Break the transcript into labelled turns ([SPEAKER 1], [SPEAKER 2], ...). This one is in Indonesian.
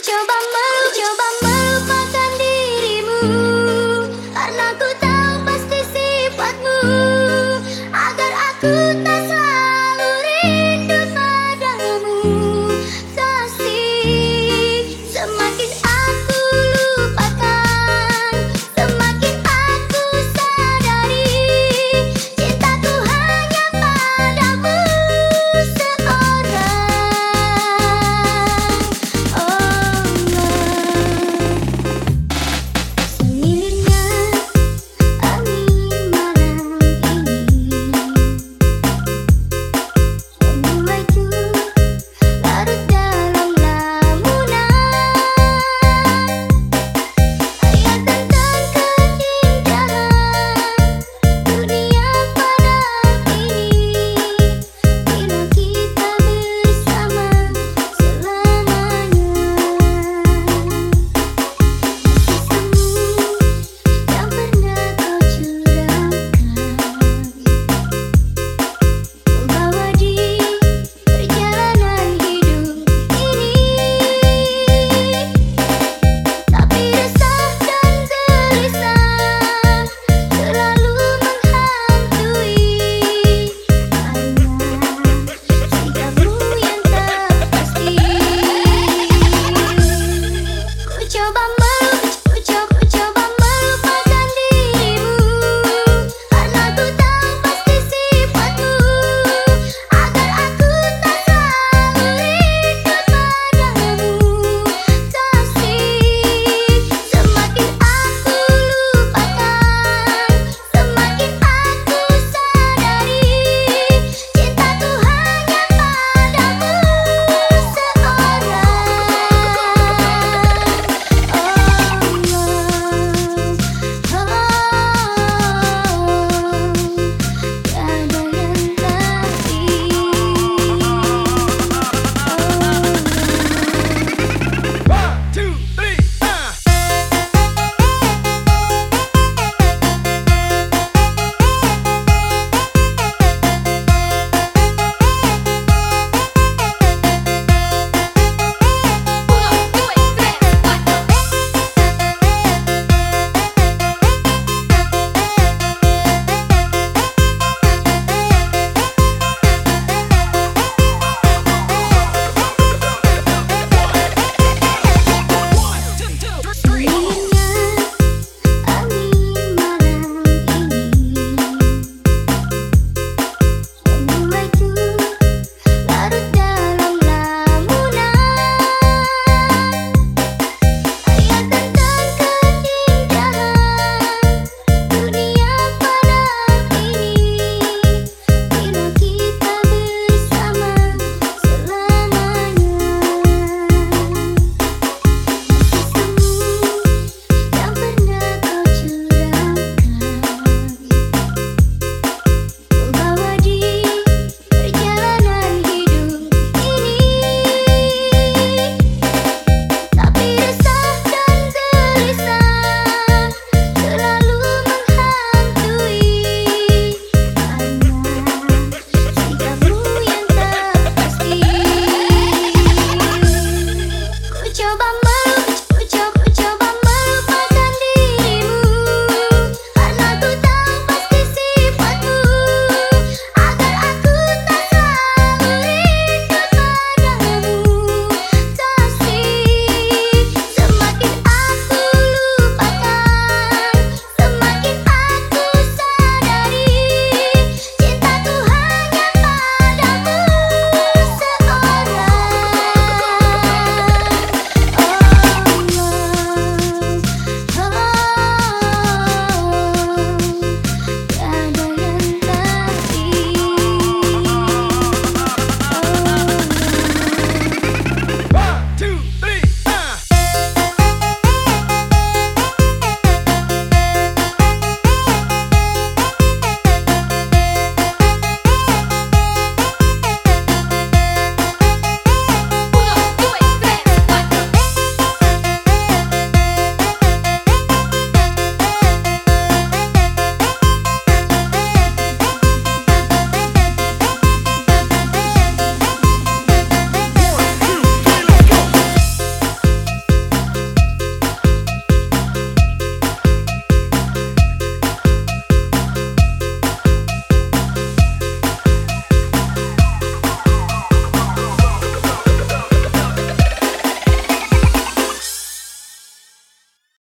[SPEAKER 1] coba melupakan dirimu, karena ku tahu pasti sifatmu, agar aku tak selalu rindu padamu. Kasih, semakin aku lupakan, semakin aku sadari cintaku hanya padamu seorang. Semilirnya angin malam ini membuatku larut dalam lamunan. Ayat tentang keindahan dunia pada ini, bila kita bersama selamanya. Yang pernah kau curahkan, membawa di perjalanan hidup ini. Tapi resah dan gelisah selalu menghantui, karena sikapmu yang tak pasti. Ku coba melupakan dirimu, karena ku tahu pasti sifatmu, agar aku tak selalu rindu padamu. Kasih, semakin aku lupakan, semakin aku sadari cintaku hanya padamu seorang. Tiada yang kasih.
[SPEAKER 2] One, two, three,
[SPEAKER 1] Semilirnya angin malam ini membuatku larut dalam lamunan. Ayat tentang keindahan dunia pada ini, bila kita bersama selamanya. Yang pernah kau curahkan, membawa di perjalanan hidup ini. Tapi resah dan gelisah selalu menghantui, karena sikapmu yang tak pasti. Ku coba